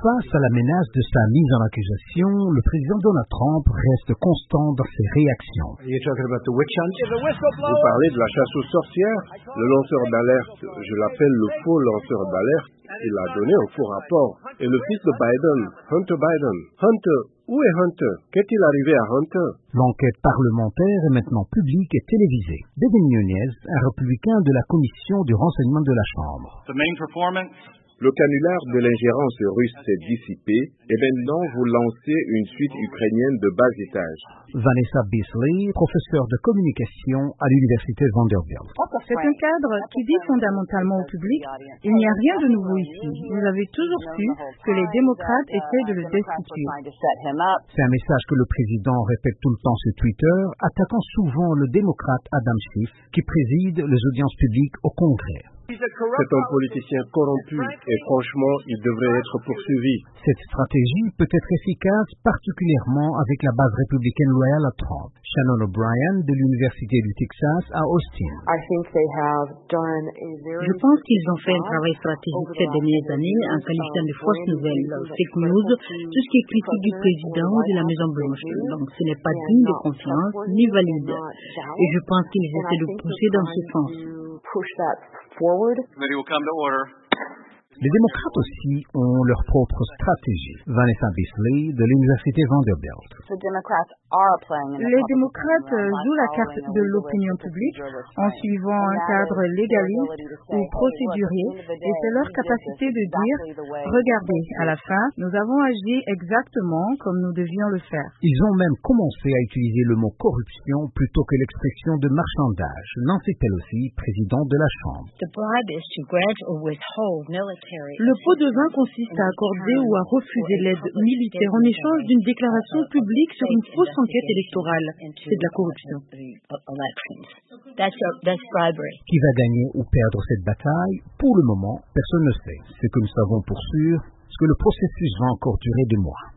Face à la menace de sa mise en accusation, le président Donald Trump reste constant dans ses réactions. Vous parlez de la chasse aux sorcières? Le lanceur d'alerte, je l'appelle le faux lanceur d'alerte, il a donné un faux rapport. Et le fils de Biden, Hunter Biden. Hunter, où est Hunter? Qu'est-il arrivé à Hunter? L'enquête parlementaire est maintenant publique et télévisée. Devin Nunes, un républicain de la commission du renseignement de la Chambre. Le canular de l'ingérence russe s'est dissipé et maintenant vous lancez une suite ukrainienne de bas étage. Vanessa Beasley, professeure de communication à l'université Vanderbilt. C'est un cadre qui dit fondamentalement au public, il n'y a rien de nouveau ici. Vous avez toujours su que les démocrates essaient de le destituer. C'est un message que le président répète tout le temps sur Twitter, attaquant souvent le démocrate Adam Schiff, qui préside les audiences publiques au Congrès. C'est un politicien corrompu et franchement, il devrait être poursuivi. Cette stratégie peut être efficace particulièrement avec la base républicaine loyale à Trump. Shannon O'Brien de l'Université du Texas à Austin. Je pense qu'ils ont fait un travail stratégique ces dernières années en qualifiant de fausses nouvelles, fake news, tout ce qui est critique du président ou de la Maison-Blanche. Donc ce n'est pas digne de confiance ni valide. Et je pense qu'ils essaient de pousser dans ce sens. Les démocrates aussi ont leur propre stratégie. Vanessa Beasley de l'Université Vanderbilt. Les démocrates jouent la carte de l'opinion publique en suivant un cadre légaliste ou procédurier et c'est leur capacité de dire « Regardez, à la fin, nous avons agi exactement comme nous devions le faire ». Ils ont même commencé à utiliser le mot corruption plutôt que l'expression de marchandage. Nancy Pelosi, présidente de la Chambre. Le pot de vin consiste à accorder ou à refuser l'aide militaire en échange d'une déclaration publique sur une fausse enquête électorale. C'est de la corruption. Qui va gagner ou perdre cette bataille? Pour le moment, personne ne sait. Ce que nous savons pour sûr, c'est que le processus va encore durer 2 mois.